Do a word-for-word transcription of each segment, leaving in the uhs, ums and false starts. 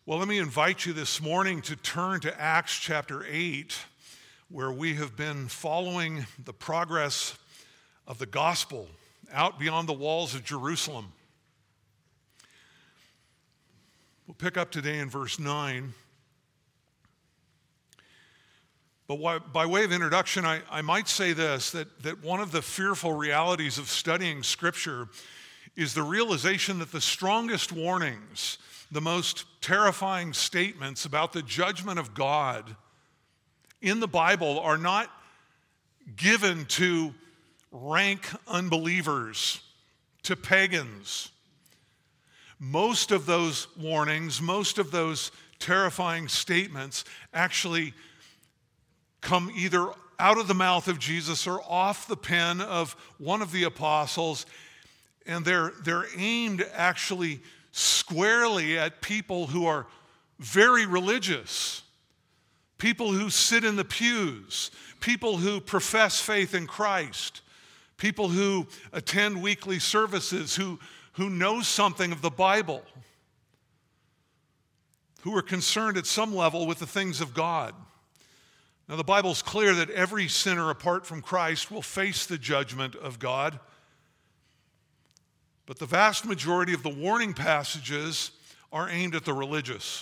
Well, let me invite you this morning to turn to Acts chapter eight, where we have been following the progress of the gospel out beyond the walls of Jerusalem. We'll pick up today in verse nine. But by way of introduction, I, I might say this, that, that one of the fearful realities of studying Scripture is the realization that the strongest warnings, the most terrifying statements about the judgment of God in the Bible are not given to rank unbelievers, to pagans. Most of those warnings, most of those terrifying statements actually come either out of the mouth of Jesus or off the pen of one of the apostles, and they're, they're aimed actually squarely at people who are very religious, people who sit in the pews, people who profess faith in Christ, people who attend weekly services, who, who know something of the Bible, who are concerned at some level with the things of God. Now, the Bible's clear that every sinner apart from Christ will face the judgment of God. But the vast majority of the warning passages are aimed at the religious,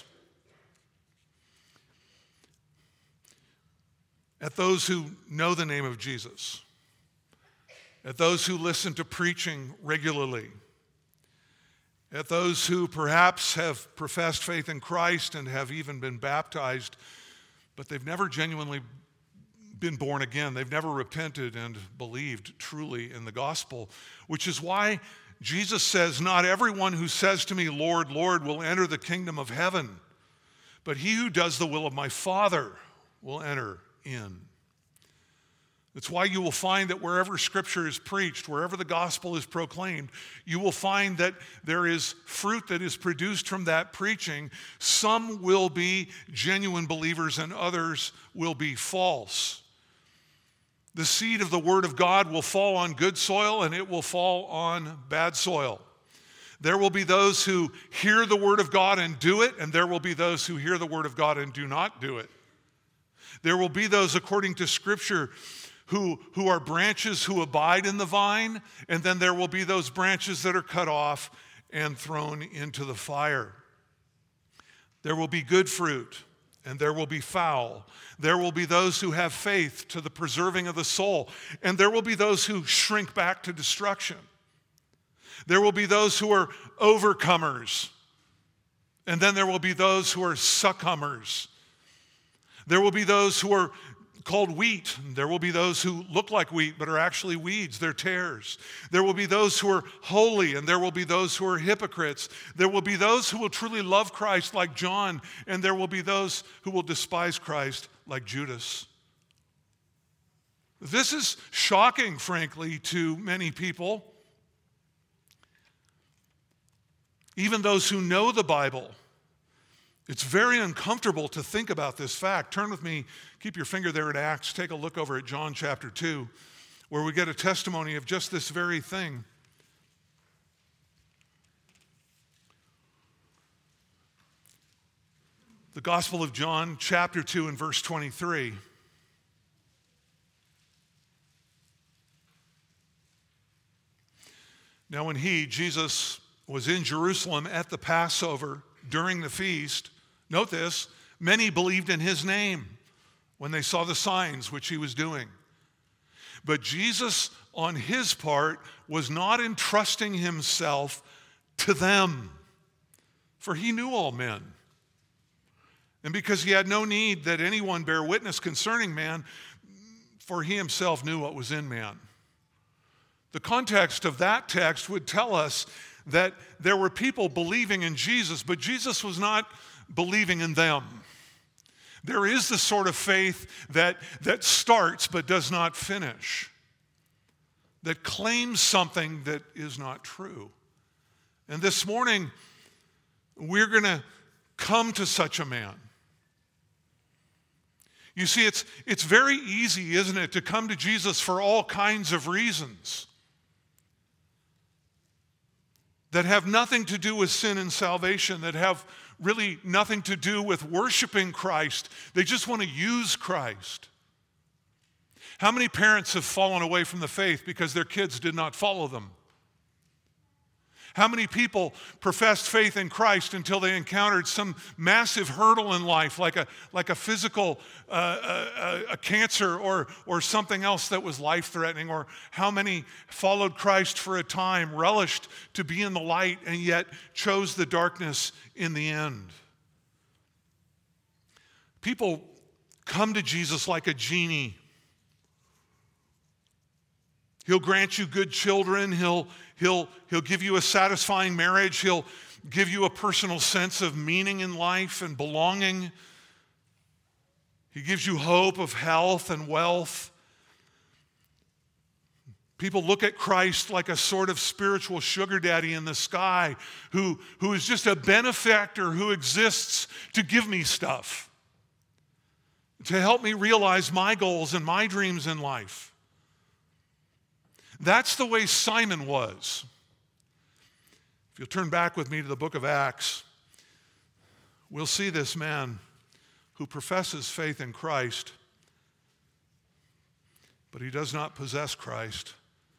at those who know the name of Jesus, at those who listen to preaching regularly, at those who perhaps have professed faith in Christ and have even been baptized, but they've never genuinely been born again. They've never repented and believed truly in the gospel, which is why Jesus says, "Not everyone who says to me, 'Lord, Lord,' will enter the kingdom of heaven, but he who does the will of my Father will enter in." That's why you will find that wherever Scripture is preached, wherever the gospel is proclaimed, you will find that there is fruit that is produced from that preaching. Some will be genuine believers and others will be false. The seed of the Word of God will fall on good soil and it will fall on bad soil. There will be those who hear the Word of God and do it, and there will be those who hear the Word of God and do not do it. There will be those, according to Scripture, who, who are branches who abide in the vine, and then there will be those branches that are cut off and thrown into the fire. There will be good fruit, and there will be foul. There will be those who have faith to the preserving of the soul, and there will be those who shrink back to destruction. There will be those who are overcomers, and then there will be those who are succumbers. There will be those who are called wheat. There will be those who look like wheat but are actually weeds. They're tares. There will be those who are holy, and there will be those who are hypocrites. There will be those who will truly love Christ like John, and there will be those who will despise Christ like Judas. This is shocking, frankly, to many people. Even those who know the Bible. It's very uncomfortable to think about this fact. Turn with me, keep your finger there at Acts, take a look over at John chapter two, where we get a testimony of just this very thing. The Gospel of John chapter two and verse twenty-three. Now when he, Jesus, was in Jerusalem at the Passover during the feast, note this, many believed in his name when they saw the signs which he was doing. But Jesus, on his part, was not entrusting himself to them, for he knew all men. And because he had no need that anyone bear witness concerning man, for he himself knew what was in man. The context of that text would tell us that there were people believing in Jesus, but Jesus was not believing in them. There is the sort of faith that, that starts but does not finish, that claims something that is not true. And this morning, we're going to come to such a man. You see, it's, it's very easy, isn't it, to come to Jesus for all kinds of reasons. that have nothing to do with sin and salvation, that have really nothing to do with worshiping Christ. They just want to use Christ. How many parents have fallen away from the faith because their kids did not follow them? How many people professed faith in Christ until they encountered some massive hurdle in life, like a, like a physical uh, a, a cancer or, or something else that was life-threatening? Or how many followed Christ for a time, relished to be in the light, and yet chose the darkness in the end? People come to Jesus like a genie. He'll grant you good children. He'll, he'll, he'll give you a satisfying marriage. He'll give you a personal sense of meaning in life and belonging. He gives you hope of health and wealth. People look at Christ like a sort of spiritual sugar daddy in the sky who, who is just a benefactor who exists to give me stuff, to help me realize my goals and my dreams in life. That's the way Simon was. If you'll turn back with me to the book of Acts, we'll see this man who professes faith in Christ, but he does not possess Christ.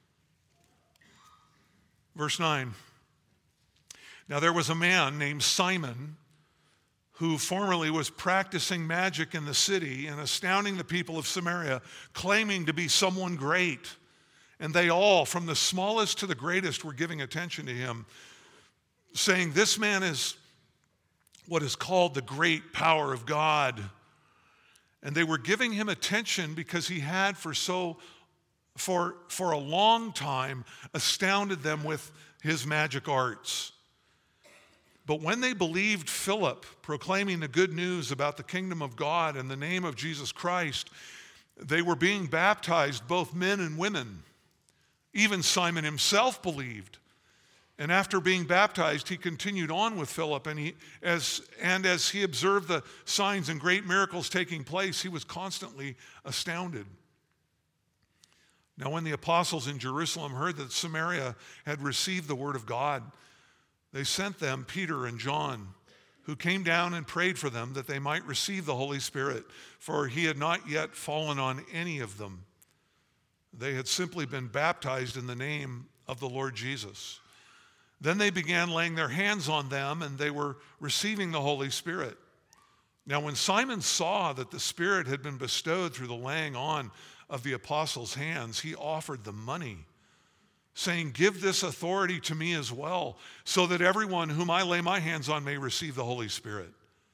Verse nine. Now there was a man named Simon who formerly was practicing magic in the city and astounding the people of Samaria, claiming to be someone great. And they all, from the smallest to the greatest, were giving attention to him, saying, "This man is what is called the great power of God." And they were giving him attention because he had for so, for, for a long time astounded them with his magic arts. But when they believed Philip proclaiming the good news about the kingdom of God and the name of Jesus Christ, they were being baptized, both men and women. Even Simon himself believed. And after being baptized, he continued on with Philip. And, he, as, and as he observed the signs and great miracles taking place, he was constantly astounded. Now when the apostles in Jerusalem heard that Samaria had received the word of God, they sent them Peter and John, who came down and prayed for them that they might receive the Holy Spirit, for he had not yet fallen on any of them. They had simply been baptized in the name of the Lord Jesus. Then they began laying their hands on them, and they were receiving the Holy Spirit. Now when Simon saw that the Spirit had been bestowed through the laying on of the apostles' hands, he offered them money, saying, "Give this authority to me as well, so that everyone whom I lay my hands on may receive the Holy Spirit."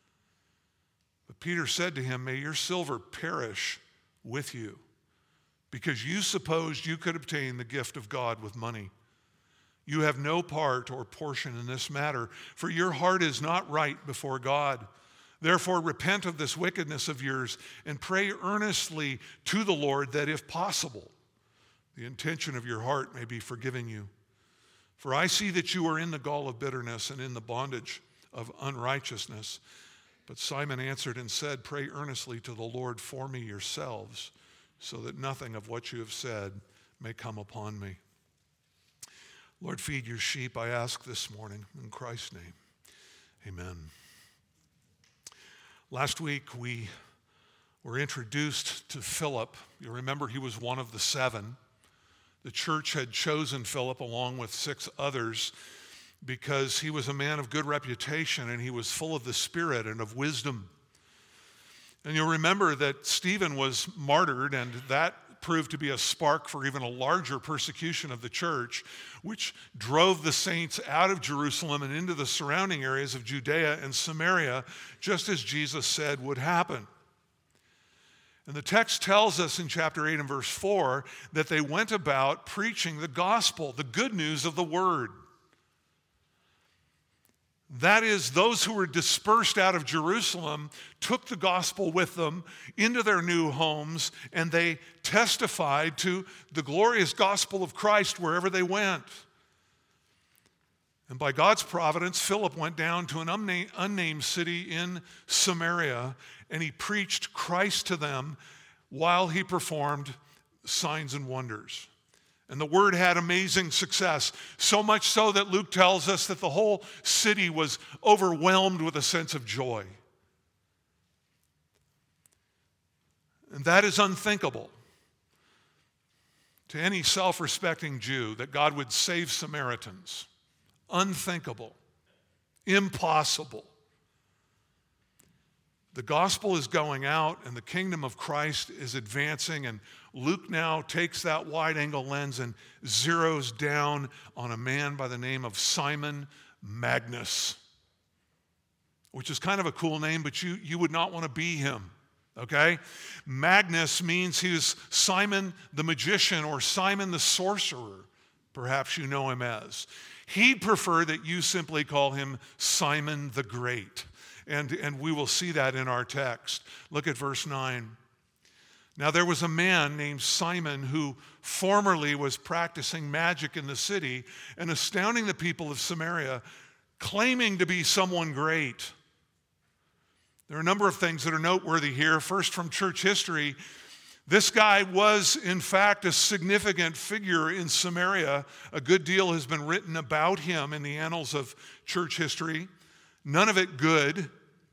But Peter said to him, "May your silver perish with you, because you supposed you could obtain the gift of God with money. You have no part or portion in this matter, for your heart is not right before God. Therefore repent of this wickedness of yours and pray earnestly to the Lord that, if possible, the intention of your heart may be forgiven you. For I see that you are in the gall of bitterness and in the bondage of unrighteousness." But Simon answered and said, "Pray earnestly to the Lord for me yourselves, so that nothing of what you have said may come upon me." Lord, feed your sheep, I ask this morning, in Christ's name. Amen. Last week we were introduced to Philip. You remember he was one of the seven. The church had chosen Philip along with six others because he was a man of good reputation and he was full of the Spirit and of wisdom. And you'll remember that Stephen was martyred, and that proved to be a spark for even a larger persecution of the church, which drove the saints out of Jerusalem and into the surrounding areas of Judea and Samaria, just as Jesus said would happen. And the text tells us in chapter eight and verse four that they went about preaching the gospel, the good news of the word. That is, those who were dispersed out of Jerusalem took the gospel with them into their new homes, and they testified to the glorious gospel of Christ wherever they went. And by God's providence, Philip went down to an unnamed, unnamed city in Samaria, and he preached Christ to them while he performed signs and wonders. And the word had amazing success, so much so that Luke tells us that the whole city was overwhelmed with a sense of joy. And that is unthinkable to any self-respecting Jew, that God would save Samaritans. Unthinkable. Impossible. The gospel is going out and the kingdom of Christ is advancing, and Luke now takes that wide-angle lens and zeroes down on a man by the name of Simon Magnus, which is kind of a cool name, but you, you would not want to be him, okay? Magnus means he was Simon the magician or Simon the sorcerer, perhaps you know him as. He'd prefer that you simply call him Simon the Great. And, and we will see that in our text. Look at verse nine. Now there was a man named Simon who formerly was practicing magic in the city and astounding the people of Samaria, claiming to be someone great. There are a number of things that are noteworthy here. First, from church history, this guy was, in fact, a significant figure in Samaria. A good deal has been written about him in the annals of church history. None of it good.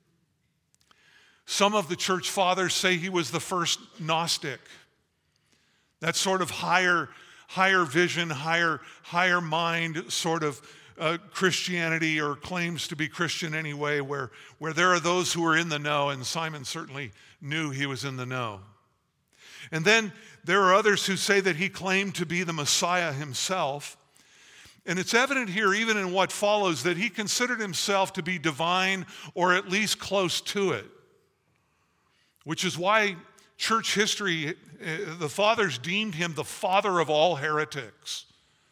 Some of the church fathers say he was the first Gnostic. That sort of higher, higher vision, higher, higher mind sort of uh, Christianity, or claims to be Christian anyway, where, where there are those who are in the know, and Simon certainly knew he was in the know. And then there are others who say that he claimed to be the Messiah himself. And it's evident here, even in what follows, that he considered himself to be divine, or at least close to it. Which is why church history, the fathers deemed him the father of all heretics.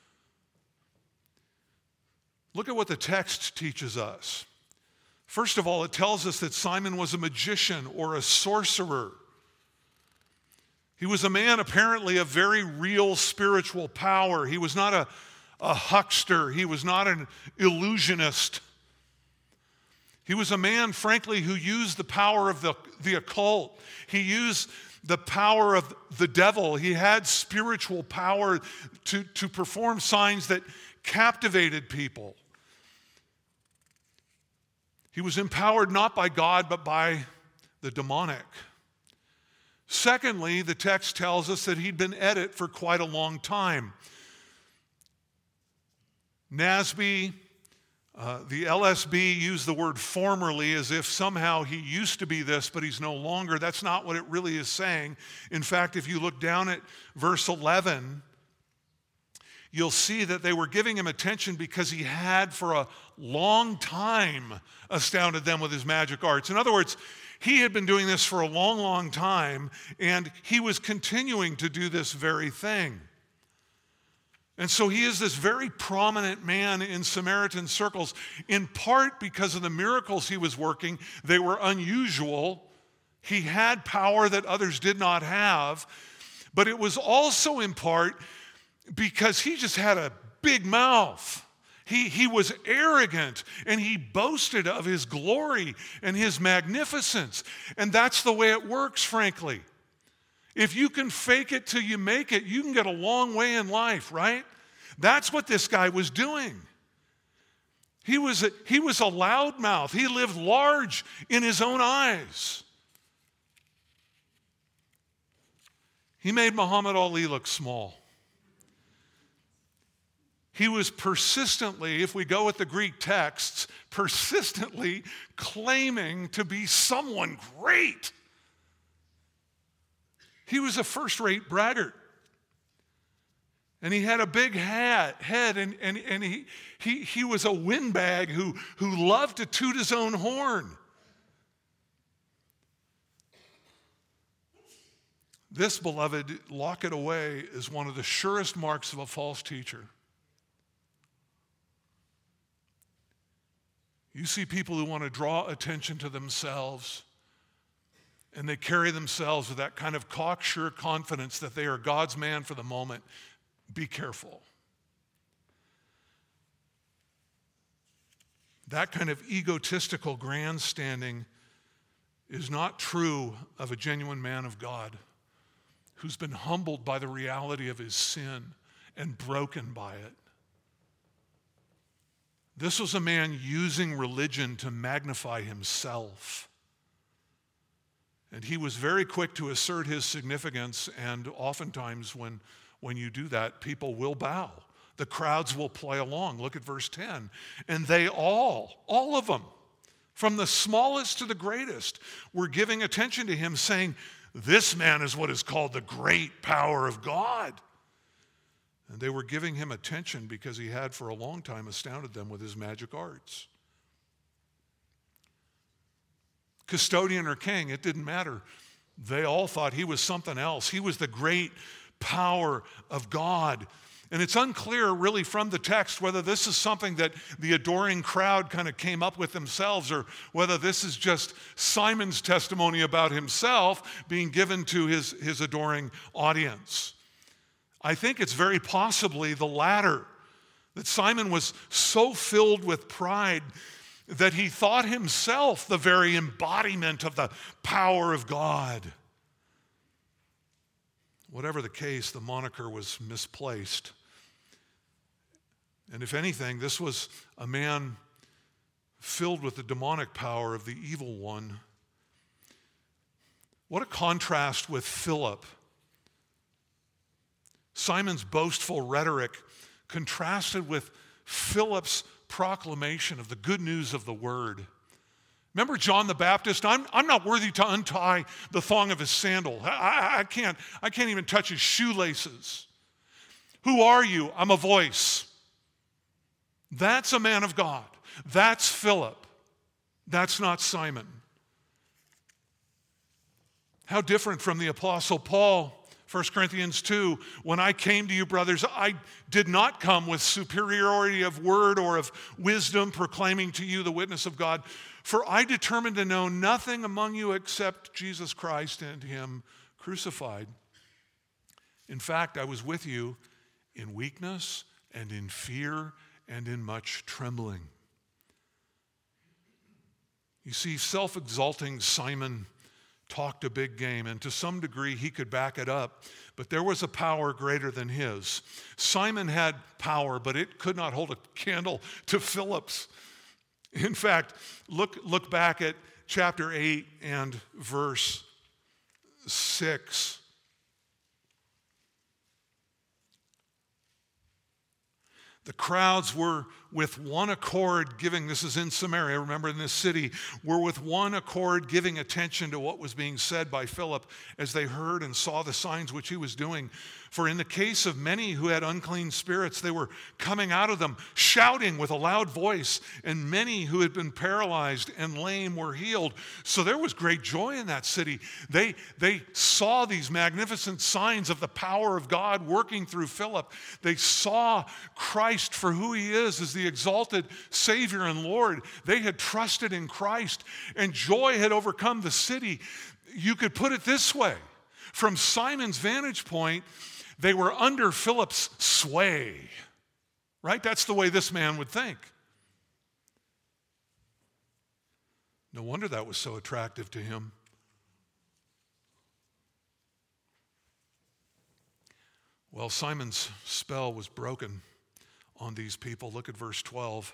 Look at what the text teaches us. First of all, it tells us that Simon was a magician or a sorcerer. He was a man apparently of very real spiritual power. He was not a a huckster. He was not an illusionist. He was a man, frankly, who used the power of the, the occult. He used the power of the devil. He had spiritual power to, to perform signs that captivated people. He was empowered not by God, but by the demonic. Secondly, the text tells us that he'd been at it for quite a long time. Nasby, uh, the L S B used the word formerly as if somehow he used to be this, but he's no longer. That's not what it really is saying. In fact, if you look down at verse eleven, you'll see that they were giving him attention because he had for a long time astounded them with his magic arts. In other words, he had been doing this for a long, long time, and he was continuing to do this very thing. And so he is this very prominent man in Samaritan circles, in part because of the miracles he was working. They were unusual. He had power that others did not have. But it was also in part because he just had a big mouth. He, he was arrogant, and he boasted of his glory and his magnificence. And that's the way it works, frankly. If you can fake it till you make it, you can get a long way in life, right? That's what this guy was doing. He was a, he was a loudmouth. He lived large in his own eyes. He made Muhammad Ali look small. He was persistently, if we go with the Greek texts, persistently claiming to be someone great. He was a first-rate braggart. And he had a big hat, head, and, and, and he, he, he was a windbag who, who loved to toot his own horn. This, beloved, lock it away, is one of the surest marks of a false teacher. You see people who want to draw attention to themselves, and they carry themselves with that kind of cocksure confidence that they are God's man for the moment. Be careful. That kind of egotistical grandstanding is not true of a genuine man of God who's been humbled by the reality of his sin and broken by it. This was a man using religion to magnify himself. And he was very quick to assert his significance, and oftentimes when, when you do that, people will bow. The crowds will play along. Look at verse ten. And they all, all of them, from the smallest to the greatest, were giving attention to him, saying, "This man is what is called the great power of God." And they were giving him attention because he had for a long time astounded them with his magic arts. Custodian or king, it didn't matter. They all thought he was something else. He was the great power of God. And it's unclear really from the text whether this is something that the adoring crowd kind of came up with themselves, or whether this is just Simon's testimony about himself being given to his, his adoring audience. I think it's very possibly the latter, that Simon was so filled with pride that he thought himself the very embodiment of the power of God. Whatever the case, the moniker was misplaced. And if anything, this was a man filled with the demonic power of the evil one. What a contrast with Philip. Simon's boastful rhetoric contrasted with Philip's proclamation of the good news of the word. Remember John the Baptist? I'm, I'm not worthy to untie the thong of his sandal. I, I, I can't, I can't even touch his shoelaces. Who are you? I'm a voice. That's a man of God. That's Philip. That's not Simon. How different from the Apostle Paul. First Corinthians two, when I came to you, brothers, I did not come with superiority of word or of wisdom, proclaiming to you the witness of God. For I determined to know nothing among you except Jesus Christ and him crucified. In fact, I was with you in weakness and in fear and in much trembling. You see, self-exalting Simon talked a big game, and to some degree he could back it up, but there was a power greater than his. Simon had power, but it could not hold a candle to Philip's. In fact, look, look back at chapter eight and verse six. The crowds were with one accord giving, this is in Samaria, remember in this city, were with one accord giving attention to what was being said by Philip as they heard and saw the signs which he was doing. For in the case of many who had unclean spirits, they were coming out of them, shouting with a loud voice, and many who had been paralyzed and lame were healed. So there was great joy in that city. They, they saw these magnificent signs of the power of God working through Philip. They saw Christ for who he is as the exalted Savior and Lord. They had trusted in Christ, and joy had overcome the city. You could put it this way. From Simon's vantage point, they were under Philip's sway, right? That's the way this man would think. No wonder that was so attractive to him. Well, Simon's spell was broken on these people. Look at verse twelve.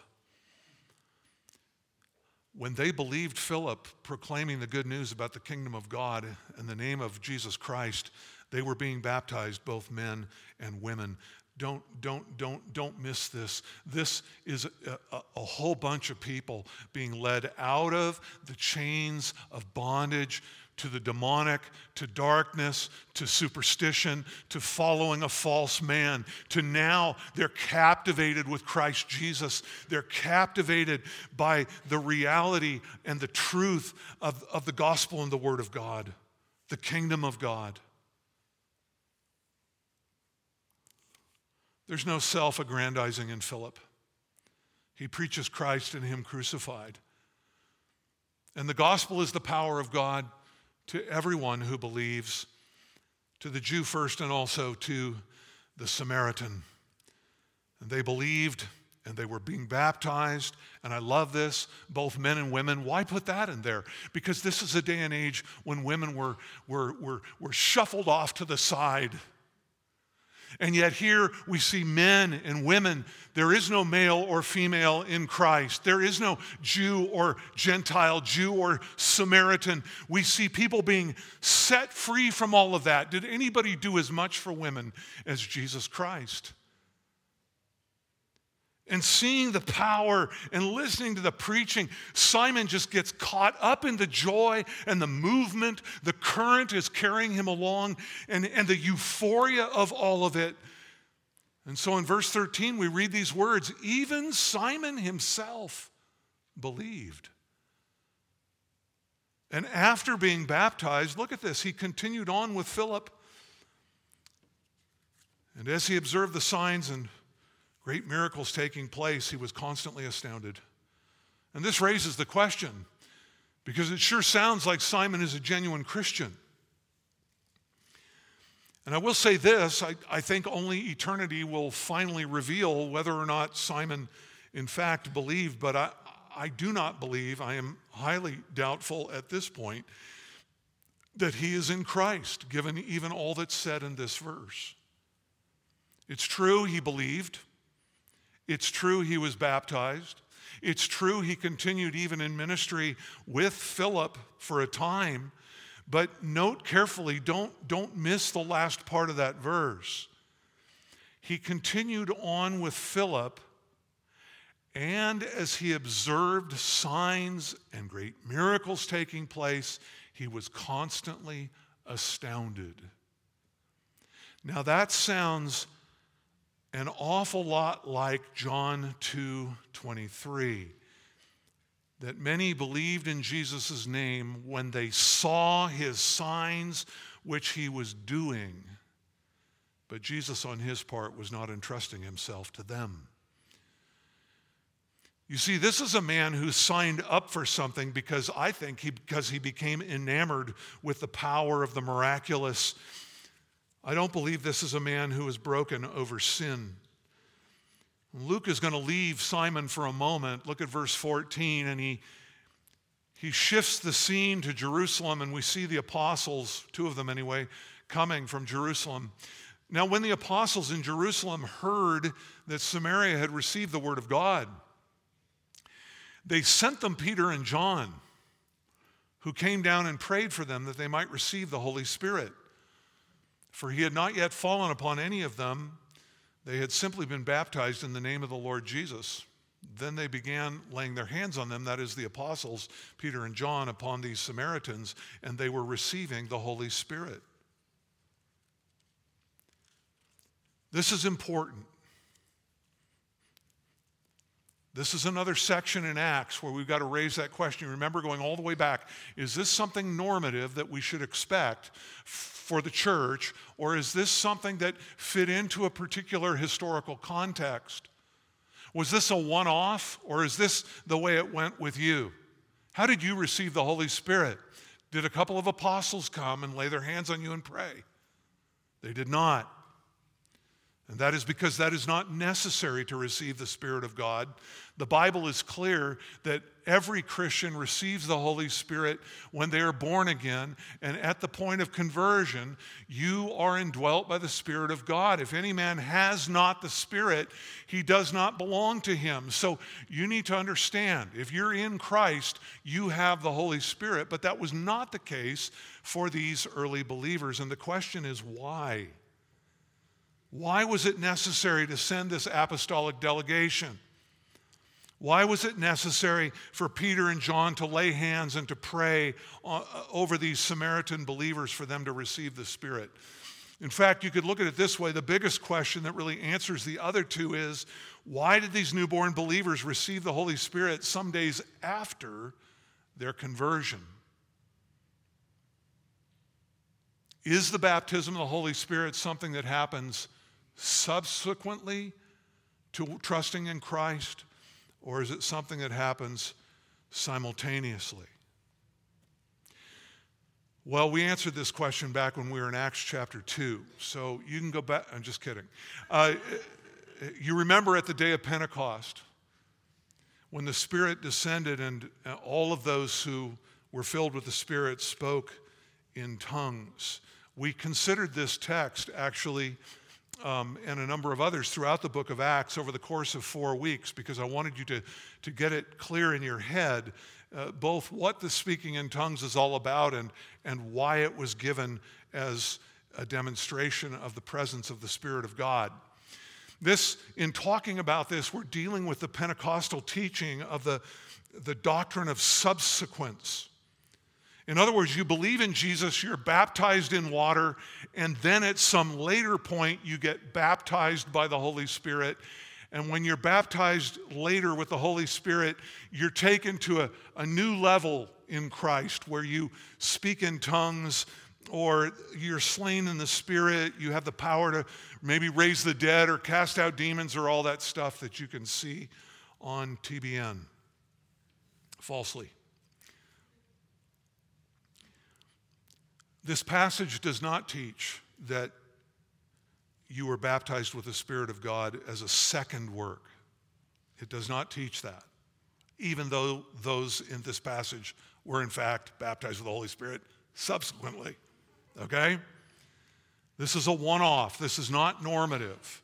When they believed Philip proclaiming the good news about the kingdom of God in the name of Jesus Christ, they were being baptized, both men and women. Don't, don't, don't, don't miss this. This is a, a, a whole bunch of people being led out of the chains of bondage to the demonic, to darkness, to superstition, to following a false man, to now they're captivated with Christ Jesus. They're captivated by the reality and the truth of, of the gospel and the word of God, the kingdom of God. There's no self-aggrandizing in Philip. He preaches Christ and him crucified. And the gospel is the power of God to everyone who believes, to the Jew first and also to the Samaritan. And they believed and they were being baptized. And I love this, both men and women. Why put that in there? Because this is a day and age when women were, were, were, were shuffled off to the side. And yet here we see men and women. There is no male or female in Christ. There is no Jew or Gentile, Jew or Samaritan. We see people being set free from all of that. Did anybody do as much for women as Jesus Christ? And seeing the power and listening to the preaching, Simon just gets caught up in the joy and the movement. The current is carrying him along, and, and the euphoria of all of it. And so in verse thirteen, we read these words, even Simon himself believed. And after being baptized, look at this, he continued on with Philip. And as he observed the signs and great miracles taking place, he was constantly astounded. And this raises the question, because it sure sounds like Simon is a genuine Christian. And I will say this, I, I think only eternity will finally reveal whether or not Simon in fact believed, but I, I do not believe, I am highly doubtful at this point, that he is in Christ, given even all that's said in this verse. It's true he believed. It's true he was baptized. It's true he continued even in ministry with Philip for a time. But note carefully, don't, don't miss the last part of that verse. He continued on with Philip, and as he observed signs and great miracles taking place, he was constantly astounded. Now that sounds an awful lot like John two twenty-three, that many believed in Jesus' name when they saw his signs which he was doing, but Jesus on his part was not entrusting himself to them. You see, this is a man who signed up for something because I think he, because he became enamored with the power of the miraculous. I don't believe this is a man who is broken over sin. Luke is going to leave Simon for a moment. Look at verse fourteen, and he, he shifts the scene to Jerusalem, and we see the apostles, two of them anyway, coming from Jerusalem. Now, when the apostles in Jerusalem heard that Samaria had received the word of God, they sent them Peter and John, who came down and prayed for them that they might receive the Holy Spirit. For he had not yet fallen upon any of them. They had simply been baptized in the name of the Lord Jesus. Then they began laying their hands on them, that is the apostles, Peter and John, upon these Samaritans, and they were receiving the Holy Spirit. This is important. This is another section in Acts where we've got to raise that question. Remember, going all the way back, is this something normative that we should expect for the church, or is this something that fit into a particular historical context? Was this a one-off, or is this the way it went with you? How did you receive the Holy Spirit? Did a couple of apostles come and lay their hands on you and pray? They did not. And that is because that is not necessary to receive the Spirit of God. The Bible is clear that every Christian receives the Holy Spirit when they are born again, and at the point of conversion, you are indwelt by the Spirit of God. If any man has not the Spirit, he does not belong to him. So you need to understand, if you're in Christ, you have the Holy Spirit, but that was not the case for these early believers. And the question is, why? Why was it necessary to send this apostolic delegation? Why was it necessary for Peter and John to lay hands and to pray over these Samaritan believers for them to receive the Spirit? In fact, you could look at it this way. The biggest question that really answers the other two is, why did these newborn believers receive the Holy Spirit some days after their conversion? Is the baptism of the Holy Spirit something that happens subsequently to trusting in Christ, or is it something that happens simultaneously? Well, we answered this question back when we were in Acts chapter two, so you can go back. I'm just kidding. Uh, you remember at the day of Pentecost, when the Spirit descended and all of those who were filled with the Spirit spoke in tongues. We considered this text actually um, and a number of others throughout the book of Acts over the course of four weeks because I wanted you to, to get it clear in your head, uh, both what the speaking in tongues is all about and, and why it was given as a demonstration of the presence of the Spirit of God. This, in talking about this, we're dealing with the Pentecostal teaching of the, the doctrine of subsequence. In other words, you believe in Jesus, you're baptized in water, and then at some later point you get baptized by the Holy Spirit. And when you're baptized later with the Holy Spirit, you're taken to a, a new level in Christ where you speak in tongues, or you're slain in the Spirit, you have the power to maybe raise the dead or cast out demons or all that stuff that you can see on T B N falsely. This passage does not teach that you were baptized with the Spirit of God as a second work. It does not teach that, even though those in this passage were in fact baptized with the Holy Spirit subsequently. Okay? This is a one-off. This is not normative.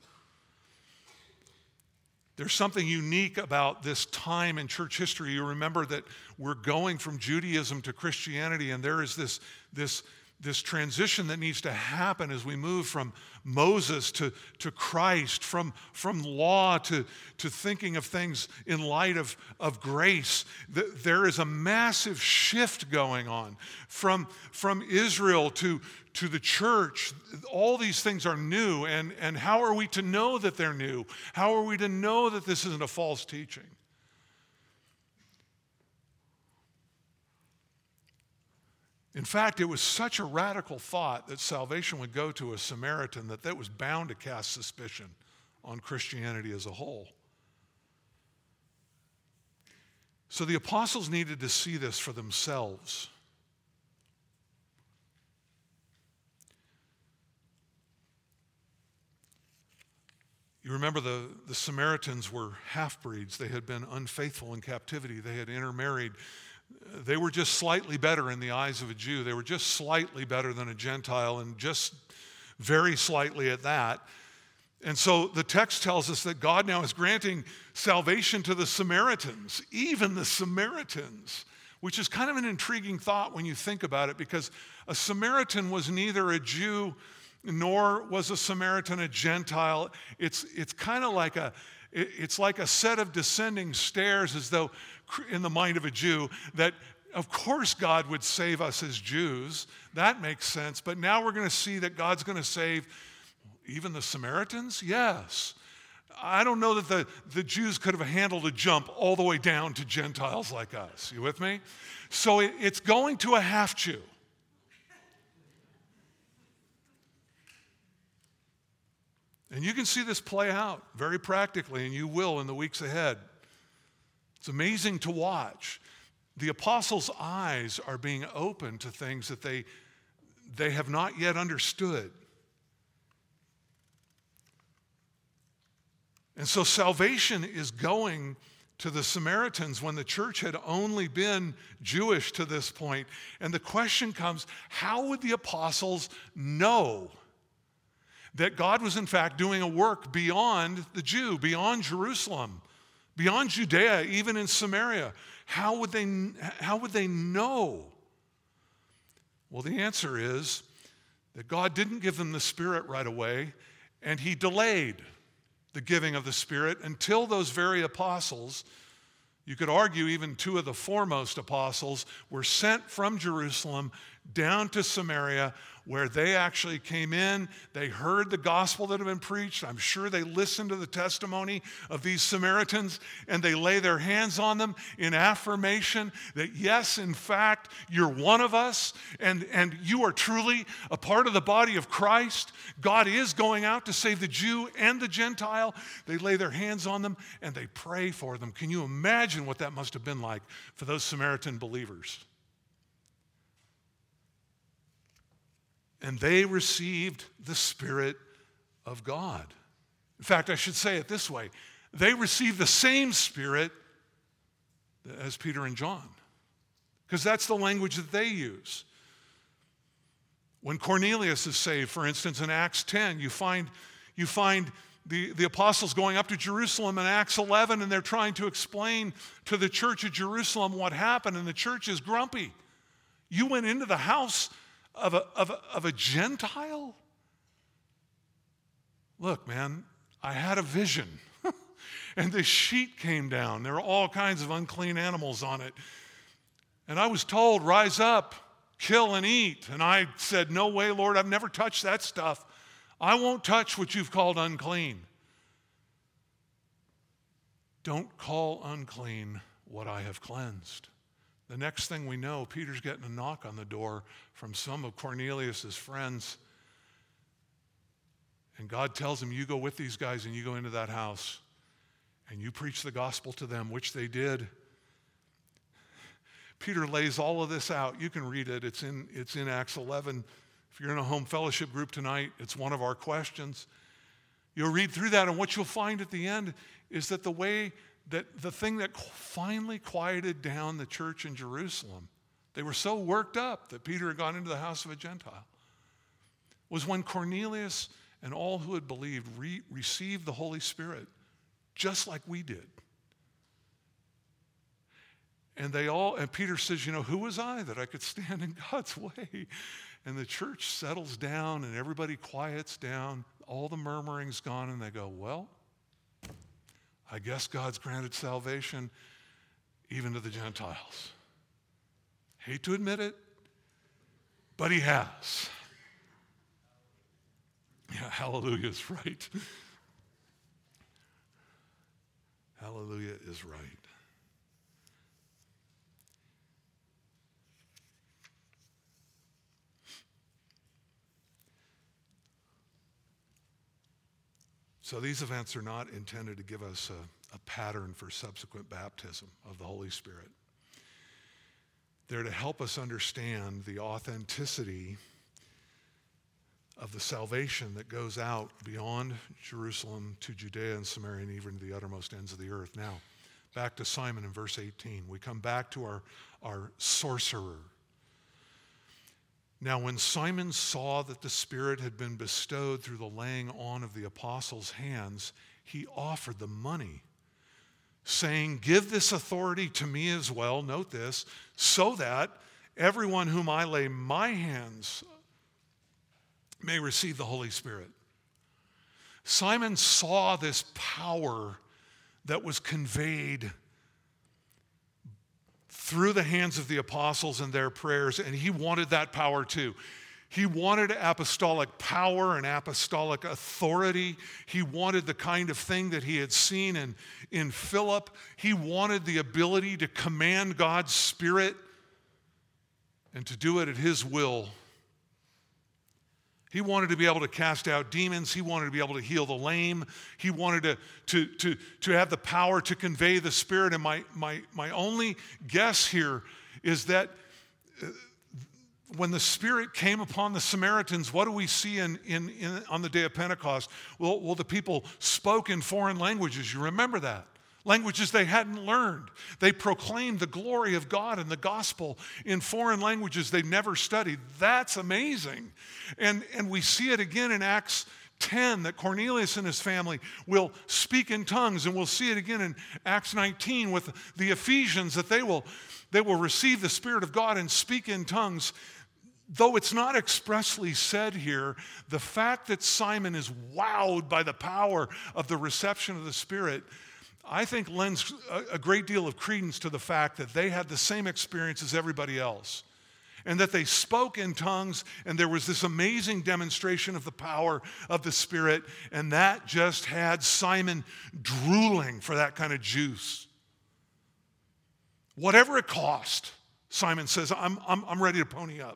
There's something unique about this time in church history. You remember that we're going from Judaism to Christianity, and there is this, this, this transition that needs to happen as we move from Moses to, to Christ, from, from law to, to thinking of things in light of, of grace. There is a massive shift going on from, from Israel to, to the church. All these things are new, and, and how are we to know that they're new? How are we to know that this isn't a false teaching? In fact, it was such a radical thought that salvation would go to a Samaritan that that was bound to cast suspicion on Christianity as a whole. So the apostles needed to see this for themselves. You remember the, the Samaritans were half-breeds. They had been unfaithful in captivity. They had intermarried. They were just slightly better in the eyes of a Jew. They were just slightly better than a Gentile, and just very slightly at that. And so the text tells us that God now is granting salvation to the Samaritans, even the Samaritans, which is kind of an intriguing thought when you think about it, because a Samaritan was neither a Jew nor was a Samaritan a Gentile. It's, it's kind of like a, it's like a set of descending stairs, as though in the mind of a Jew, that of course God would save us as Jews. That makes sense. But now we're going to see that God's going to save even the Samaritans? Yes. I don't know that the, the Jews could have handled a jump all the way down to Gentiles like us. You with me? So it, it's going to a half-Jew. And you can see this play out very practically, and you will in the weeks ahead. It's amazing to watch. The apostles' eyes are being opened to things that they, they have not yet understood. And so salvation is going to the Samaritans when the church had only been Jewish to this point. And the question comes, how would the apostles know that God was in fact doing a work beyond the Jew, beyond Jerusalem, beyond Judea, even in Samaria? How would they, how would they know? Well, the answer is that God didn't give them the Spirit right away, and he delayed the giving of the Spirit until those very apostles, you could argue even two of the foremost apostles, were sent from Jerusalem down to Samaria, where they actually came in. They heard the gospel that had been preached. I'm sure they listened to the testimony of these Samaritans, and they lay their hands on them in affirmation that, yes, in fact, you're one of us, and, and you are truly a part of the body of Christ. God is going out to save the Jew and the Gentile. They lay their hands on them, and they pray for them. Can you imagine what that must have been like for those Samaritan believers? And they received the Spirit of God. In fact, I should say it this way. They received the same Spirit as Peter and John, because that's the language that they use. When Cornelius is saved, for instance, in Acts ten, you find, You find the, the apostles going up to Jerusalem in Acts eleven, and they're trying to explain to the church of Jerusalem what happened, and the church is grumpy. You went into the house of a, of a, of a Gentile? Look, man, I had a vision. And this sheet came down. There were all kinds of unclean animals on it. And I was told, rise up, kill and eat. And I said, no way, Lord, I've never touched that stuff. I won't touch what you've called unclean. Don't call unclean what I have cleansed. The next thing we know, Peter's getting a knock on the door from some of Cornelius' friends. And God tells him, you go with these guys and you go into that house and you preach the gospel to them, which they did. Peter lays all of this out. You can read it. It's in, it's in Acts eleven. If you're in a home fellowship group tonight, it's one of our questions. You'll read through that, and what you'll find at the end is that the way that the thing that finally quieted down the church in Jerusalem, they were so worked up that Peter had gone into the house of a Gentile, was when Cornelius and all who had believed re- received the Holy Spirit, just like we did. And they all, and Peter says, you know, who was I that I could stand in God's way? And the church settles down and everybody quiets down. All the murmuring's gone, and they go, well, I guess God's granted salvation even to the Gentiles. Hate to admit it, but he has. Yeah, hallelujah is right. Hallelujah is right. So these events are not intended to give us a, a pattern for subsequent baptism of the Holy Spirit. They're to help us understand the authenticity of the salvation that goes out beyond Jerusalem to Judea and Samaria and even to the uttermost ends of the earth. Now, back to Simon in verse eighteen. We come back to our, our sorcerer. Now, when Simon saw that the Spirit had been bestowed through the laying on of the apostles' hands, he offered them money, saying, give this authority to me as well, note this, so that everyone whom I lay my hands may receive the Holy Spirit. Simon saw this power that was conveyed through the hands of the apostles and their prayers, and he wanted that power too. He wanted apostolic power and apostolic authority. He wanted the kind of thing that he had seen in, in Philip. He wanted the ability to command God's Spirit and to do it at his will. He wanted to be able to cast out demons. He wanted to be able to heal the lame. He wanted to, to, to, to have the power to convey the Spirit. And my, my, my only guess here is that uh, when the Spirit came upon the Samaritans, what do we see in, in, in, on the day of Pentecost? Well, well, the people spoke in foreign languages. You remember that? Languages they hadn't learned. They proclaimed the glory of God and the gospel in foreign languages they'd never studied. That's amazing. And, and we see it again in Acts ten, that Cornelius and his family will speak in tongues, and we'll see it again in Acts nineteen with the Ephesians, that they will, they will receive the Spirit of God and speak in tongues. Though it's not expressly said here, the fact that Simon is wowed by the power of the reception of the Spirit, I think lends a great deal of credence to the fact that they had the same experience as everybody else, and that they spoke in tongues, and there was this amazing demonstration of the power of the Spirit, and that just had Simon drooling for that kind of juice. Whatever it cost, Simon says, I'm, I'm, I'm ready to pony up.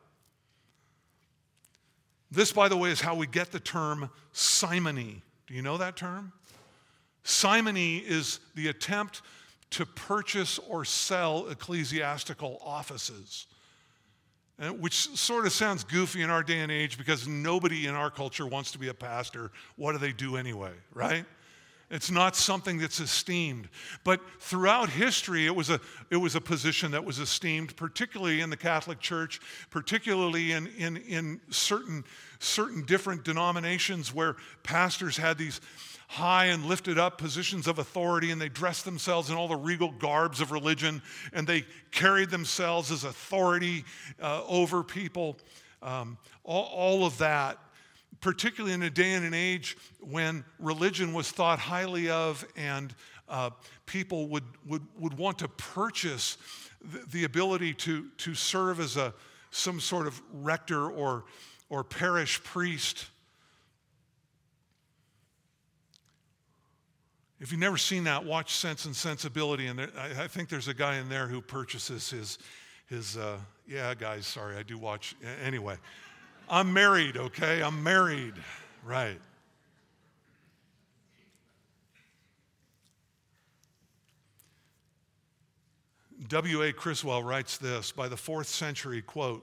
This, by the way, is how we get the term simony. Do you know that term? Simony is the attempt to purchase or sell ecclesiastical offices, which sort of sounds goofy in our day and age because nobody in our culture wants to be a pastor. What do they do anyway, right? It's not something that's esteemed. But throughout history, it was a, it was a position that was esteemed, particularly in the Catholic Church, particularly in, in, in certain, certain different denominations where pastors had these high and lifted up positions of authority, and they dressed themselves in all the regal garbs of religion, and they carried themselves as authority uh, over people. Um, all, all of that, particularly in a day and an age when religion was thought highly of, and uh, people would, would, would want to purchase the, the ability to, to serve as a, some sort of rector or, or parish priest. If you've never seen that, watch Sense and Sensibility, and there, I, I think there's a guy in there who purchases his, his uh, yeah, guys, sorry, I do watch, anyway. I'm married, okay? I'm married, right. W A Criswell writes this, by the fourth century, quote,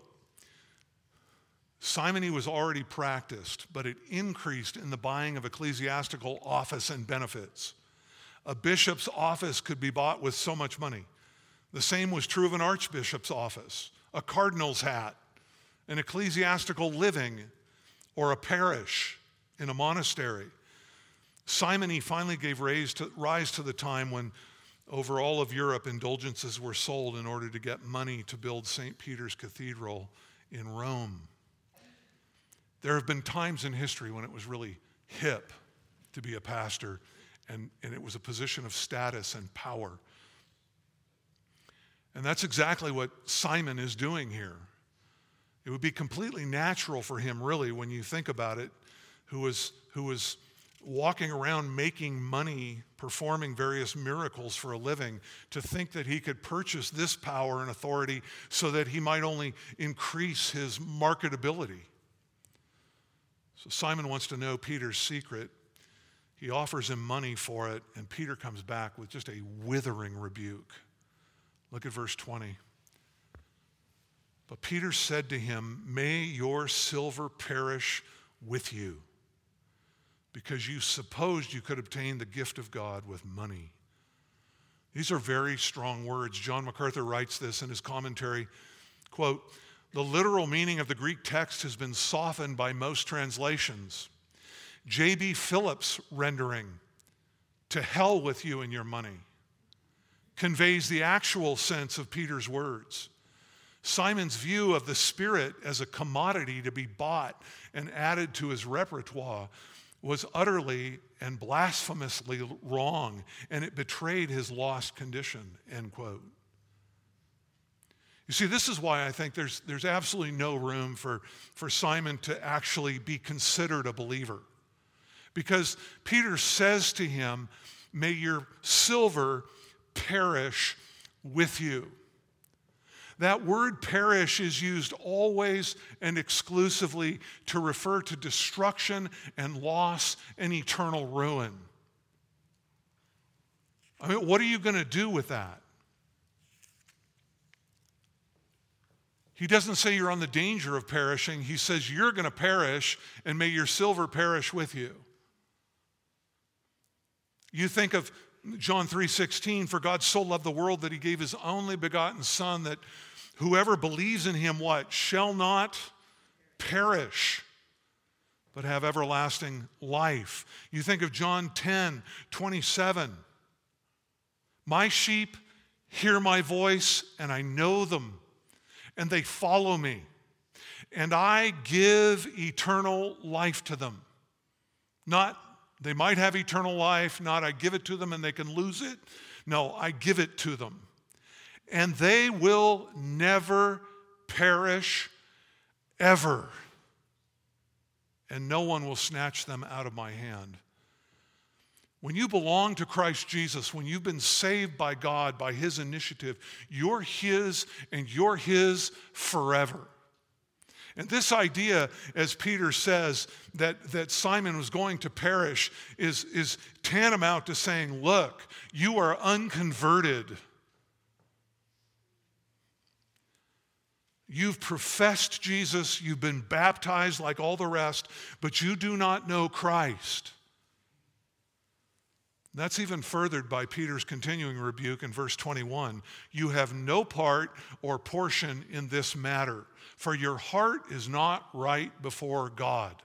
simony was already practiced, but it increased in the buying of ecclesiastical office and benefits. A bishop's office could be bought with so much money. The same was true of an archbishop's office, a cardinal's hat, an ecclesiastical living, or a parish in a monastery. Simony finally gave rise to, rise to the time when over all of Europe indulgences were sold in order to get money to build Saint Peter's Cathedral in Rome. There have been times in history when it was really hip to be a pastor, and, and it was a position of status and power. And that's exactly what Simon is doing here. It would be completely natural for him, really, when you think about it, who was, who was walking around making money, performing various miracles for a living, to think that he could purchase this power and authority so that he might only increase his marketability. So Simon wants to know Peter's secret. He offers him money for it, and Peter comes back with just a withering rebuke. Look at verse twenty. But Peter said to him, may your silver perish with you, because you supposed you could obtain the gift of God with money. These are very strong words. John MacArthur writes this in his commentary, quote, the literal meaning of the Greek text has been softened by most translations. J B Phillips' rendering, to hell with you and your money, conveys the actual sense of Peter's words. Simon's view of the Spirit as a commodity to be bought and added to his repertoire was utterly and blasphemously wrong, and it betrayed his lost condition, end quote. You see, this is why I think there's, there's absolutely no room for, for Simon to actually be considered a believer. Because Peter says to him, may your silver perish with you. That word perish is used always and exclusively to refer to destruction and loss and eternal ruin. I mean, what are you going to do with that? He doesn't say you're on the danger of perishing. He says you're going to perish, and may your silver perish with you. You think of John three sixteen, for God so loved the world that he gave his only begotten Son, that whoever believes in him, what? Shall not perish, but have everlasting life. You think of John ten twenty-seven. My sheep hear my voice, and I know them, and they follow me, and I give eternal life to them. Not they might have eternal life, not I give it to them and they can lose it. No, I give it to them. And they will never perish ever. And no one will snatch them out of my hand. When you belong to Christ Jesus, when you've been saved by God, by his initiative, you're his and you're his forever. And this idea, as Peter says, that, that Simon was going to perish is, is tantamount to saying, look, you are unconverted. You've professed Jesus, you've been baptized like all the rest, but you do not know Christ. That's even furthered by Peter's continuing rebuke in verse twenty-one. You have no part or portion in this matter, for your heart is not right before God.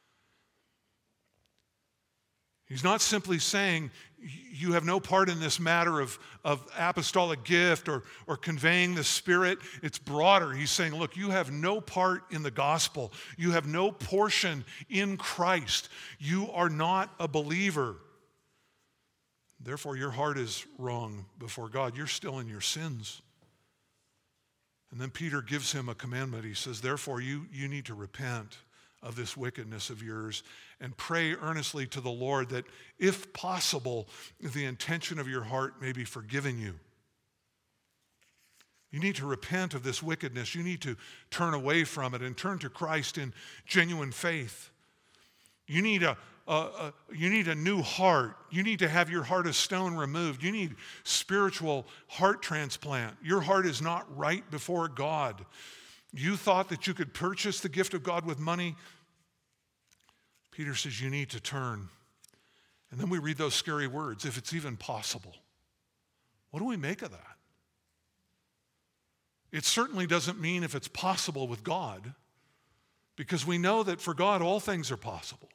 He's not simply saying you have no part in this matter of, of apostolic gift or, or conveying the Spirit. It's broader. He's saying, look, you have no part in the gospel. You have no portion in Christ. You are not a believer. Therefore, your heart is wrong before God. You're still in your sins. And then Peter gives him a commandment. He says, therefore, you, you need to repent of this wickedness of yours and pray earnestly to the Lord that, if possible, the intention of your heart may be forgiven you. You need to repent of this wickedness. You need to turn away from it and turn to Christ in genuine faith. You need a Uh, uh, you need a new heart. You need to have your heart of stone removed. You need spiritual heart transplant. Your heart is not right before God. You thought that you could purchase the gift of God with money. Peter says you need to turn. And then we read those scary words, if it's even possible. What do we make of that? It certainly doesn't mean if it's possible with God, because we know that for God all things are possible.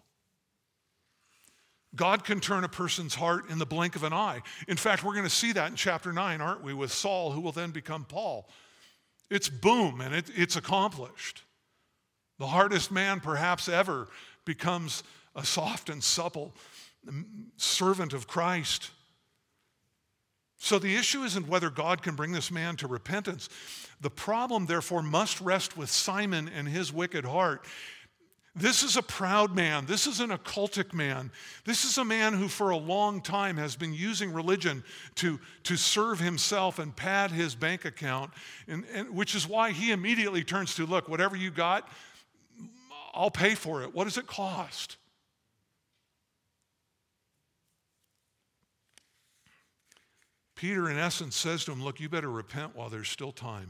God can turn a person's heart in the blink of an eye. In fact, we're going to see that in chapter nine, aren't we, with Saul, who will then become Paul. It's boom, and it, it's accomplished. The hardest man perhaps ever becomes a soft and supple servant of Christ. So the issue isn't whether God can bring this man to repentance. The problem, therefore, must rest with Simon and his wicked heart. This is a proud man. This is an occultic man. This is a man who for a long time has been using religion to, to serve himself and pad his bank account, and, and, which is why he immediately turns to, look, whatever you got, I'll pay for it. What does it cost? Peter, in essence, says to him, look, you better repent while there's still time.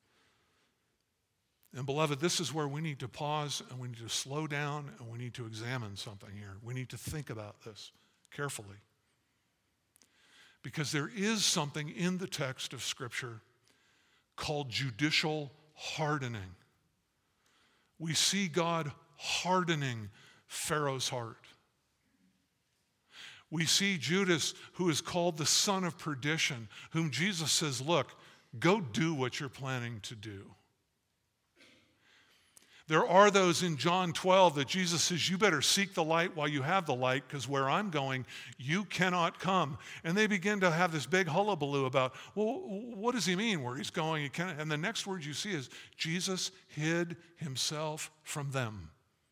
And beloved, this is where we need to pause and we need to slow down and we need to examine something here. We need to think about this carefully. Because there is something in the text of Scripture called judicial hardening. We see God hardening Pharaoh's heart. We see Judas, who is called the son of perdition, whom Jesus says, look, go do what you're planning to do. There are those in John twelve that Jesus says, you better seek the light while you have the light, because where I'm going, you cannot come. And they begin to have this big hullabaloo about, well, what does he mean where he's going? He can't. And the next word you see is, Jesus hid himself from them.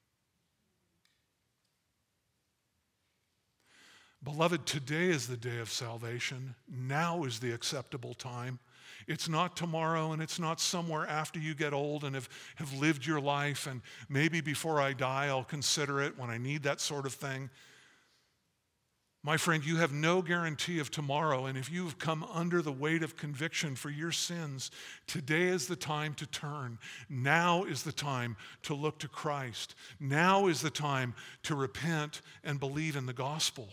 Beloved, today is the day of salvation. Now is the acceptable time. It's not tomorrow, and it's not somewhere after you get old and have, have lived your life, and maybe before I die I'll consider it when I need that sort of thing. My friend, you have no guarantee of tomorrow, and if you've come under the weight of conviction for your sins, today is the time to turn. Now is the time to look to Christ. Now is the time to repent and believe in the gospel.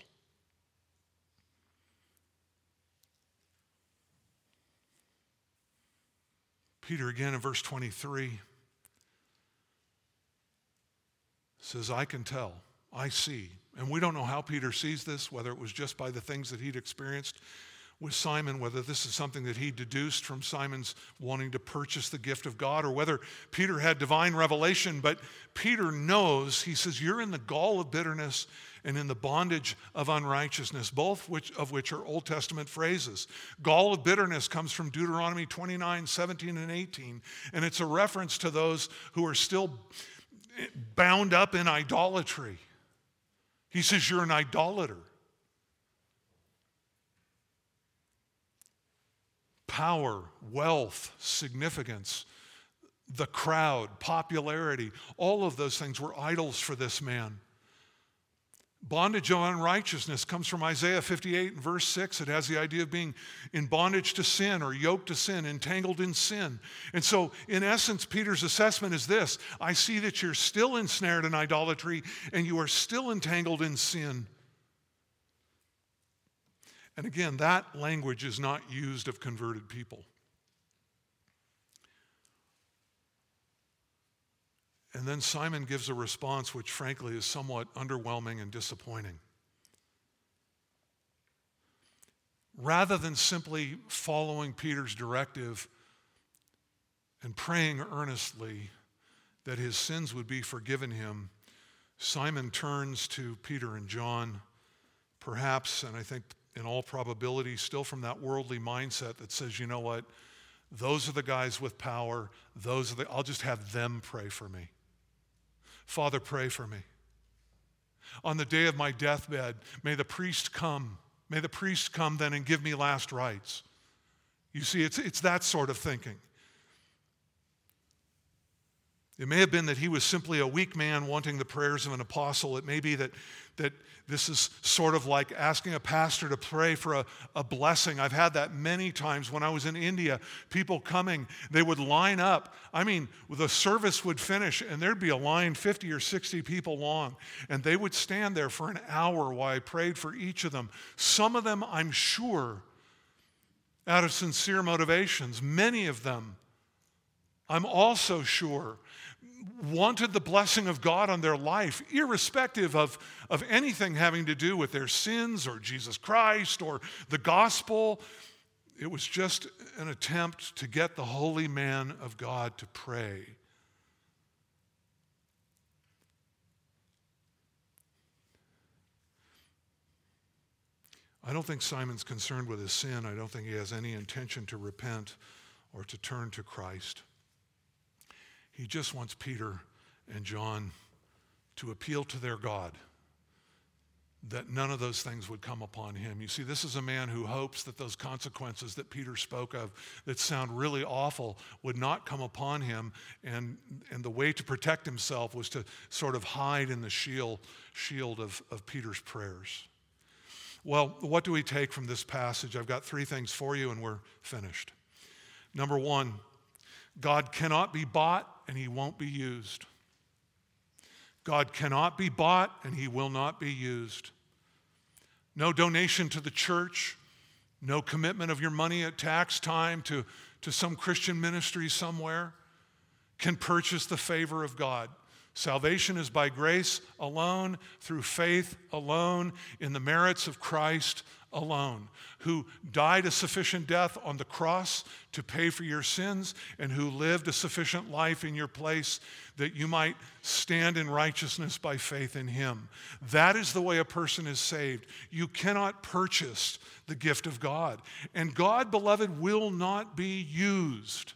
Peter, again in verse twenty-three, says, I can tell, I see. And we don't know how Peter sees this, whether it was just by the things that he'd experienced with Simon, whether this is something that he deduced from Simon's wanting to purchase the gift of God, or whether Peter had divine revelation. But Peter knows, he says, you're in the gall of bitterness and in the bondage of unrighteousness, both which, of which are Old Testament phrases. Gall of bitterness comes from Deuteronomy twenty-nine, seventeen, and eighteen, and it's a reference to those who are still bound up in idolatry. He says, you're an idolater. Power, wealth, significance, the crowd, popularity, all of those things were idols for this man. Bondage of unrighteousness comes from Isaiah fifty-eight and verse six. It has the idea of being in bondage to sin or yoked to sin, entangled in sin. And so, in essence, Peter's assessment is this: I see that you're still ensnared in idolatry and you are still entangled in sin. And again, that language is not used of converted people. And then Simon gives a response which frankly is somewhat underwhelming and disappointing. Rather than simply following Peter's directive and praying earnestly that his sins would be forgiven him, Simon turns to Peter and John, perhaps, and I think in all probability, still from that worldly mindset that says, you know what, those are the guys with power, those are the, I'll just have them pray for me. Father, pray for me. On the day of my deathbed, may the priest come. May the priest come then and give me last rites. You see, it's, it's that sort of thinking. It may have been that he was simply a weak man wanting the prayers of an apostle. It may be that, that this is sort of like asking a pastor to pray for a, a blessing. I've had that many times when I was in India. People coming, they would line up. I mean, the service would finish and there'd be a line fifty or sixty people long. And they would stand there for an hour while I prayed for each of them. Some of them, I'm sure, out of sincere motivations. Many of them, I'm also sure, wanted the blessing of God on their life, irrespective of, of anything having to do with their sins or Jesus Christ or the gospel. It was just an attempt to get the holy man of God to pray. I don't think Simon's concerned with his sin. I don't think he has any intention to repent or to turn to Christ. He just wants Peter and John to appeal to their God, that none of those things would come upon him. You see, this is a man who hopes that those consequences that Peter spoke of that sound really awful would not come upon him, and, and the way to protect himself was to sort of hide in the shield, shield of, of Peter's prayers. Well, what do we take from this passage? I've got three things for you and we're finished. Number one, God cannot be bought and he won't be used. God cannot be bought and he will not be used. No donation to the church, no commitment of your money at tax time to, to some Christian ministry somewhere can purchase the favor of God. Salvation is by grace alone, through faith alone, in the merits of Christ alone, who died a sufficient death on the cross to pay for your sins, and who lived a sufficient life in your place that you might stand in righteousness by faith in him. That is the way a person is saved. You cannot purchase the gift of God. And God, beloved, will not be used.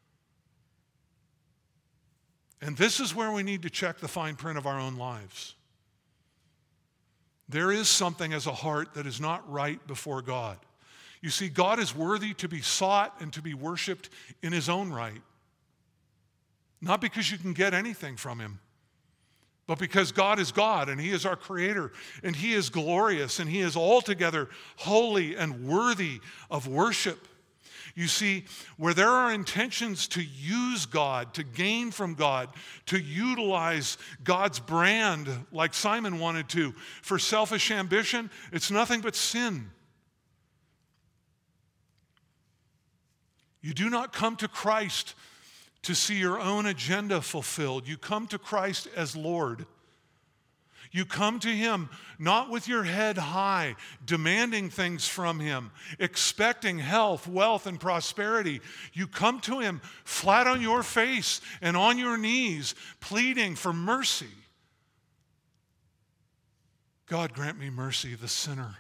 And this is where we need to check the fine print of our own lives. There is something as a heart that is not right before God. You see, God is worthy to be sought and to be worshiped in his own right. Not because you can get anything from him, but because God is God and he is our creator and he is glorious and he is altogether holy and worthy of worship. You see, where there are intentions to use God, to gain from God, to utilize God's brand like Simon wanted to for selfish ambition, it's nothing but sin. You do not come to Christ to see your own agenda fulfilled. You come to Christ as Lord. You come to him not with your head high, demanding things from him, expecting health, wealth, and prosperity. You come to him flat on your face and on your knees, pleading for mercy. God, grant me mercy, the sinner.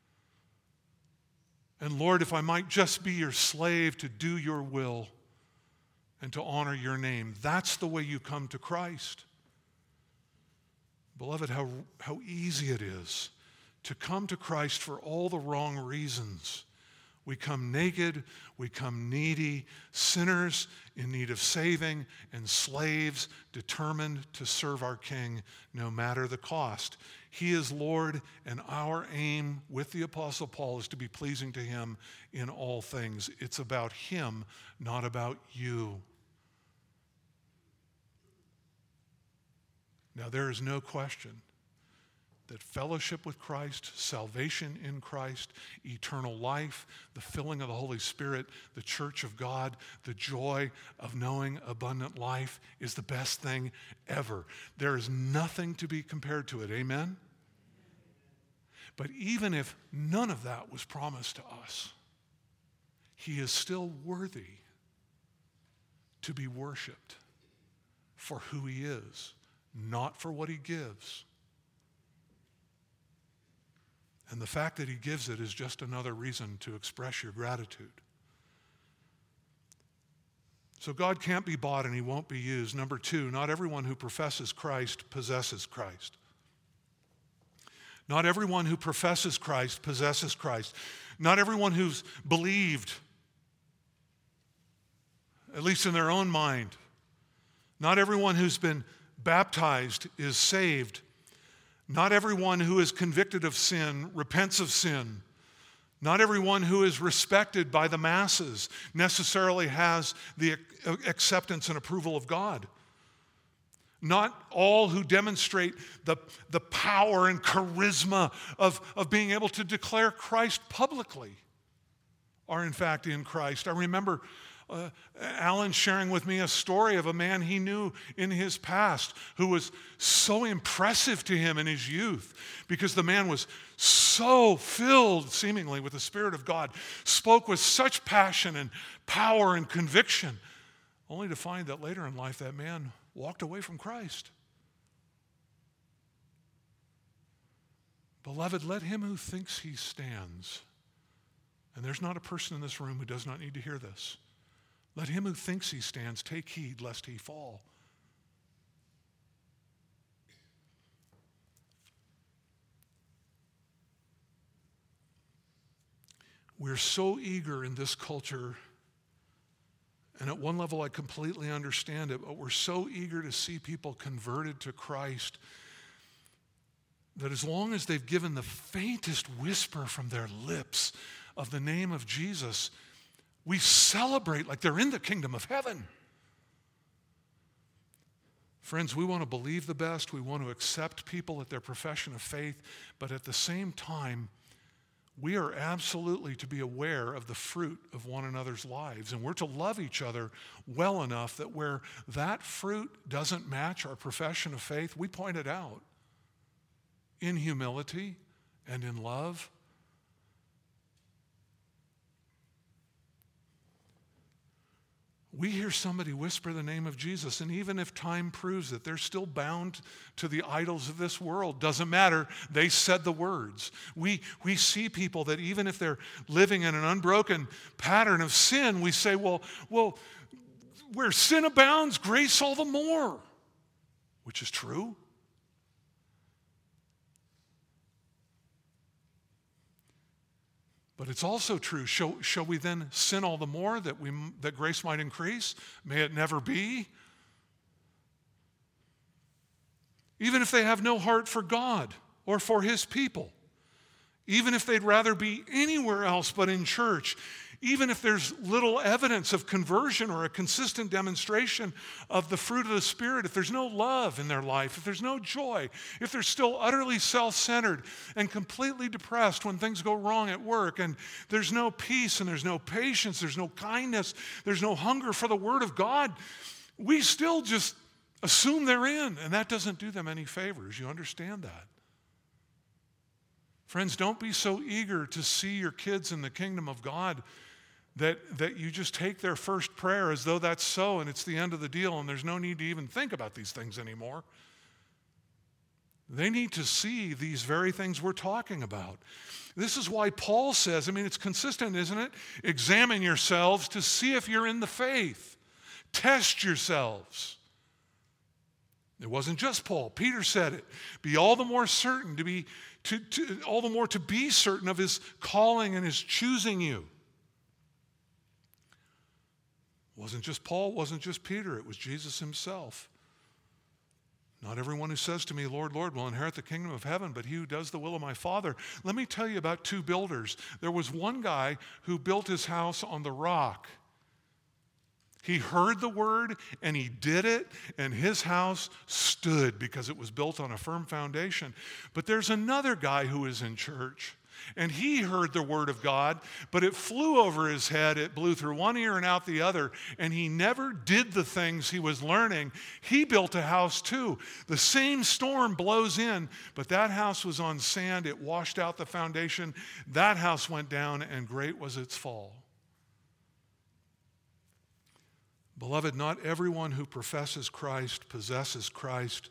And Lord, if I might just be your slave to do your will and to honor your name. That's the way you come to Christ. Beloved, how, how easy it is to come to Christ for all the wrong reasons. We come naked, we come needy, sinners in need of saving, and slaves determined to serve our King no matter the cost. He is Lord, and our aim with the Apostle Paul is to be pleasing to him in all things. It's about him, not about you. Now, there is no question that fellowship with Christ, salvation in Christ, eternal life, the filling of the Holy Spirit, the church of God, the joy of knowing abundant life is the best thing ever. There is nothing to be compared to it. Amen? But even if none of that was promised to us, he is still worthy to be worshiped for who he is, not for what he gives. And the fact that he gives it is just another reason to express your gratitude. So God can't be bought and he won't be used. Number two, not everyone who professes Christ possesses Christ. Not everyone who professes Christ possesses Christ. Not everyone who's believed, at least in their own mind. Not everyone who's been baptized is saved. Not everyone who is convicted of sin repents of sin. Not everyone who is respected by the masses necessarily has the acceptance and approval of God. Not all who demonstrate the, the power and charisma of, of being able to declare Christ publicly are in fact in Christ. I remember Uh, Alan sharing with me a story of a man he knew in his past who was so impressive to him in his youth because the man was so filled seemingly with the Spirit of God, spoke with such passion and power and conviction, only to find that later in life that man walked away from Christ. Beloved, let him who thinks he stands, and there's not a person in this room who does not need to hear this, let him who thinks he stands take heed lest he fall. We're so eager in this culture, and at one level I completely understand it, but we're so eager to see people converted to Christ that as long as they've given the faintest whisper from their lips of the name of Jesus, we celebrate like they're in the kingdom of heaven. Friends, we want to believe the best. We want to accept people at their profession of faith. But at the same time, we are absolutely to be aware of the fruit of one another's lives. And we're to love each other well enough that where that fruit doesn't match our profession of faith, we point it out in humility and in love. We hear somebody whisper the name of Jesus, and even if time proves that they're still bound to the idols of this world, doesn't matter, they said the words. We, we see people that even if they're living in an unbroken pattern of sin, we say, well, well, where sin abounds, grace all the more, which is true. But it's also true. Shall, shall we then sin all the more that we that grace might increase? May it never be. Even if they have no heart for God or for his people, even if they'd rather be anywhere else but in church, even if there's little evidence of conversion or a consistent demonstration of the fruit of the Spirit, if there's no love in their life, if there's no joy, if they're still utterly self-centered and completely depressed when things go wrong at work, and there's no peace and there's no patience, there's no kindness, there's no hunger for the Word of God, we still just assume they're in, and that doesn't do them any favors. You understand that? Friends, don't be so eager to see your kids in the kingdom of God that, that you just take their first prayer as though that's so and it's the end of the deal and there's no need to even think about these things anymore. They need to see these very things we're talking about. This is why Paul says, I mean, it's consistent, isn't it? Examine yourselves to see if you're in the faith. Test yourselves. It wasn't just Paul. Peter said it. Be all the more certain to be, to, to all the more to be certain of his calling and his choosing you. It wasn't just Paul, it wasn't just Peter, it was Jesus himself. Not everyone who says to me, Lord, Lord, will inherit the kingdom of heaven, but he who does the will of my Father. Let me tell you about two builders. There was one guy who built his house on the rock. He heard the word and he did it, and his house stood because it was built on a firm foundation. But there's another guy who is in church, and he heard the word of God, but it flew over his head. It blew through one ear and out the other, and he never did the things he was learning. He built a house too. The same storm blows in, but that house was on sand. It washed out the foundation. That house went down, and great was its fall. Beloved, not everyone who professes Christ possesses Christ.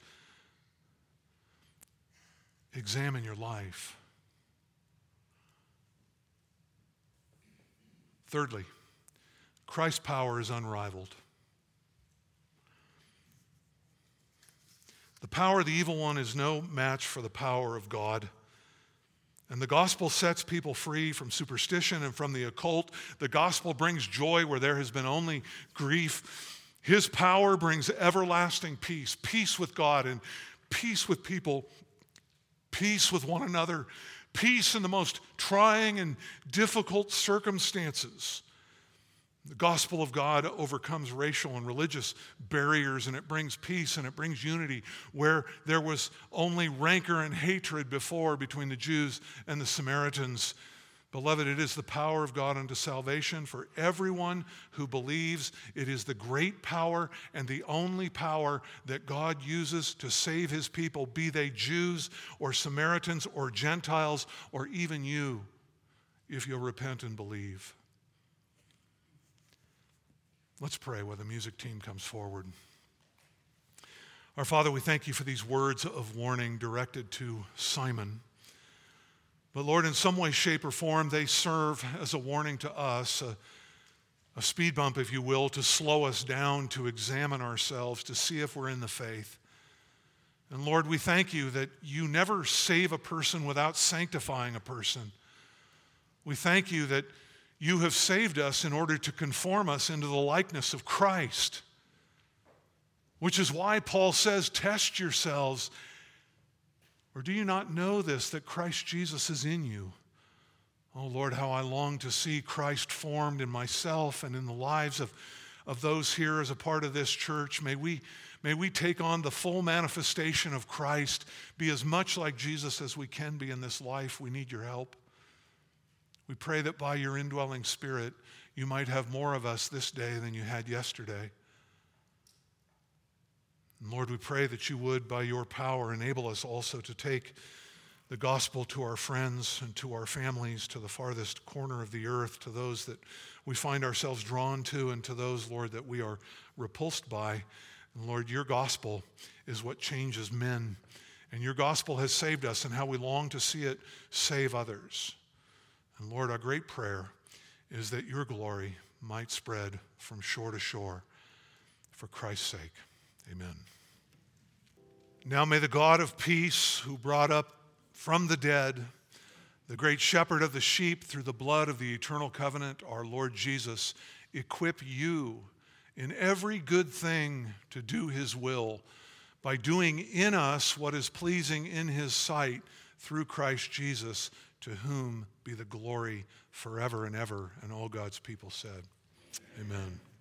Examine your life. Thirdly, Christ's power is unrivaled. The power of the evil one is no match for the power of God. And the gospel sets people free from superstition and from the occult. The gospel brings joy where there has been only grief. His power brings everlasting peace, peace with God and peace with people, peace with one another, peace in the most trying and difficult circumstances. The gospel of God overcomes racial and religious barriers, and it brings peace and it brings unity where there was only rancor and hatred before between the Jews and the Samaritans. Beloved, it is the power of God unto salvation for everyone who believes. It is the great power and the only power that God uses to save his people, be they Jews or Samaritans or Gentiles or even you, if you'll repent and believe. Let's pray while the music team comes forward. Our Father, we thank you for these words of warning directed to Simon. But Lord, in some way, shape, or form, they serve as a warning to us, a, a speed bump, if you will, to slow us down, to examine ourselves, to see if we're in the faith. And Lord, we thank you that you never save a person without sanctifying a person. We thank you that you have saved us in order to conform us into the likeness of Christ, which is why Paul says, test yourselves. Or do you not know this, that Christ Jesus is in you? Oh Lord, how I long to see Christ formed in myself and in the lives of, of those here as a part of this church. May we, may we take on the full manifestation of Christ, be as much like Jesus as we can be in this life. We need your help. We pray that by your indwelling Spirit, you might have more of us this day than you had yesterday. And Lord, we pray that you would, by your power, enable us also to take the gospel to our friends and to our families, to the farthest corner of the earth, to those that we find ourselves drawn to, and to those, Lord, that we are repulsed by. And Lord, your gospel is what changes men. And your gospel has saved us, and how we long to see it save others. And Lord, our great prayer is that your glory might spread from shore to shore for Christ's sake. Amen. Now may the God of peace, who brought up from the dead the great shepherd of the sheep through the blood of the eternal covenant, our Lord Jesus, equip you in every good thing to do his will, by doing in us what is pleasing in his sight through Christ Jesus, to whom be the glory forever and ever. And all God's people said, amen. Amen.